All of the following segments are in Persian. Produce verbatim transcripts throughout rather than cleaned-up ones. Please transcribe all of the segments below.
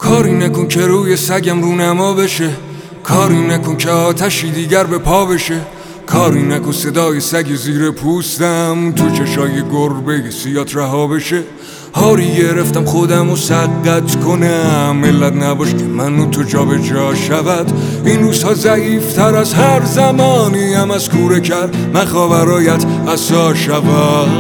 کاری نکن که روی سگم رونما بشه، کاری نکن که آتشی دیگر به پا بشه، کاری نکن صدای سگ زیر پوستم تو چشای گربه سیات رها بشه. هاری گرفتم خودم و سقط کنم، ملت نباش که من و تو جا به جا شود. این روزها ضعیفتر از هر زمانی هم از کوره کرد مخوا برایت عصا شود.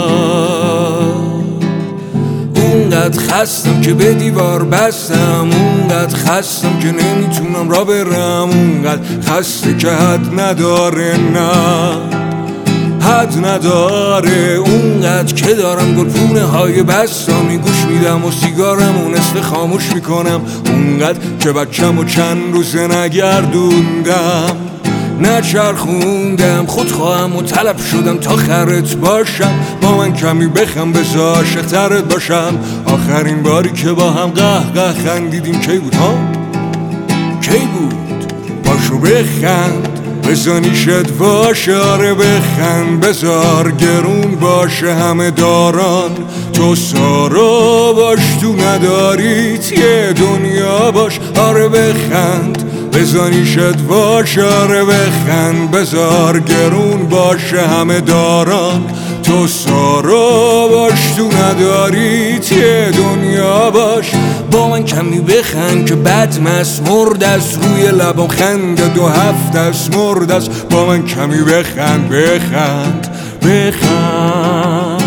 اونقدر خستم که به دیوار بستم، اونقدر خستم که نمیتونم را برم، اونقدر خسته که حد نداره، نه حد نداره. اونقدر که دارم گلپونه های بستامی گوش میدم و سیگارم و نصف خاموش میکنم، اونقدر که بچم و چند روزه نگردوندم نچرخوندم. خودخواهم و طلب شدم تا خرت باشم، با من کمی بخم بذار عاشق‌ترت باشم. آخرین باری که با هم قه قه خندیدیم کی بود ها؟ کی بود؟ پاشو بخند بزانی شد باشه، آره بخند بزار گرون باشه همه داران. تو سارا باش تو نداریت یه دنیا باش، آره بخند بزانی شد باشه، آره بخند بزار گرون باشه همه داران. تو سارا باش تو نداریت یه دنیا باش. با من کمی بخند که بد مسمرد است، روی لبم خنده دو هفته است مرد است. با من کمی بخند بخند بخند.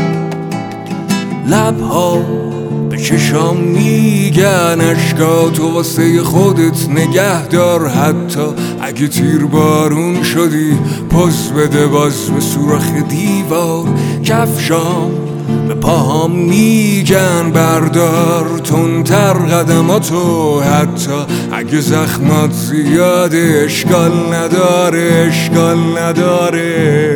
لبها به چشام میگن اشکاتو واسه خودت نگه دار، حتی اگه تیر بارون شدی پس بده باز به سوراخ دیوار. کفشام به پاهام میگن بردار تندتر قدماتو، حتی اگه زخمات زیاده اشکال نداره اشکال نداره.